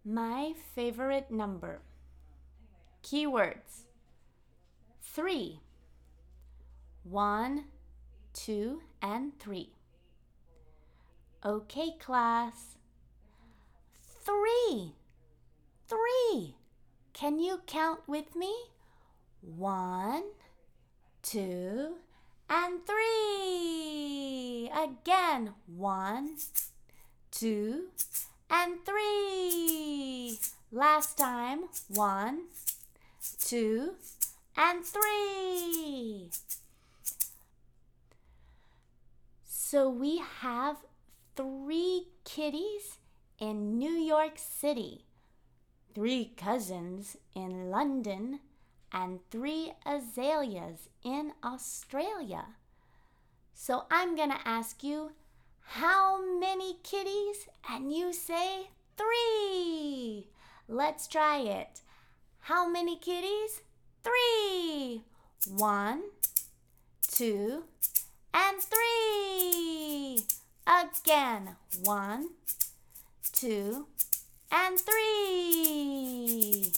My favorite number. Keywords. 3. 1, 2, and 3. Okay, class. 3. 3. Can you count with me? 1, 2, and 3. Again. 1, 2, and 3. Last time. 1, 2, and 3. So we have 3 kitties in New York City, 3 cousins in London, and 3 azaleas in Australia. So I'm going to ask you, how many kitties? And you say 3. Let's try it. How many kitties? 3. 1, 2, and 3. Again. 1, 2, and 3.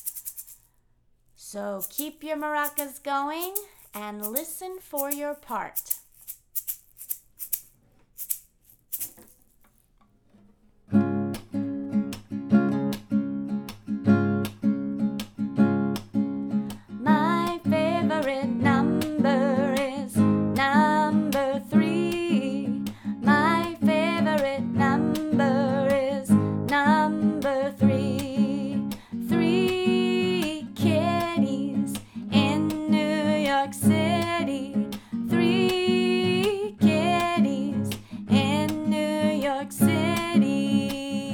So keep your maracas going and listen for your part. My favorite number is number 3. My favorite number is number 3. 3 kitties in New York City. 3 kitties in New York City.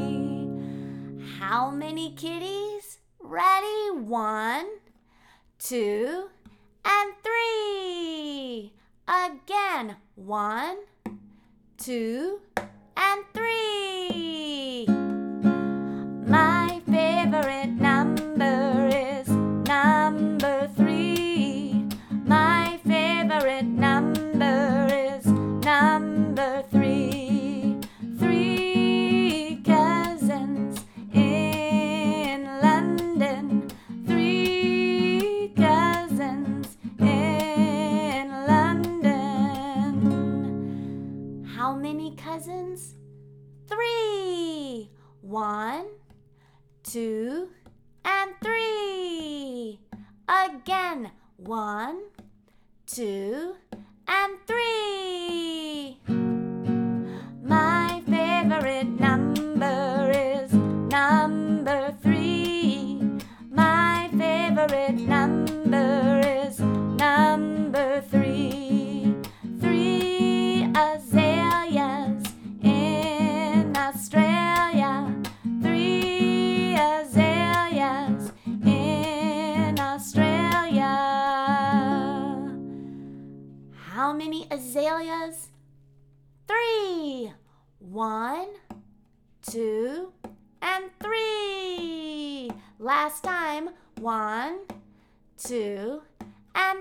How many kitties? Ready? 1, 2, and 3. Again. 1, 2, and 3. My favorite number is number 3. My favorite number is number 3. 3 cousins in London. 3 cousins in London. How many cousins? 3. 1, 2, and 3. Again. 1, 2, and 3. My favorite number is number 3. My favorite number is number 3. 3 azaleas in Australia. 3 azaleas in Australia. How many azaleas? 3. 1, 2, and 3. Last time. 1, 2, and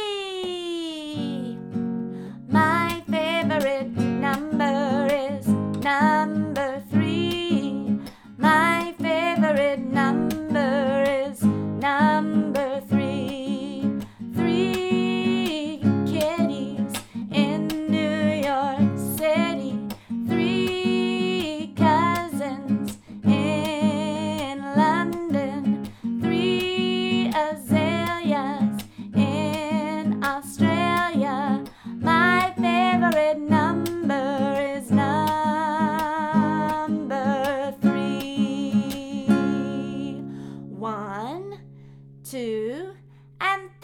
3. My favorite number is number 3. My favorite number is number 3. 3 kitties in New York City. 3 cousins in London. 3 azaleas in Australia. My favorite number is number 3. 1, 2, and